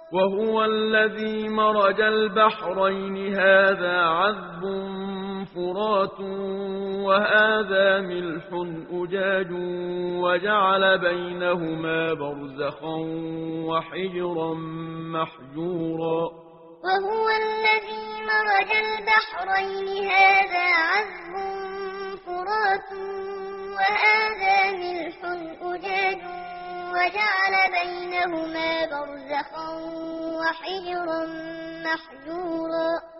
وهو الذي مرج البحرين هذا عذب فرات وهذا ملح أجاج وجعل بينهما برزخا وحجرا محجورا وهو الذي مرج البحرين هذا عذب فرات وهذا ملح أجاج وجعل بينهما برزخا وحجرا محجورا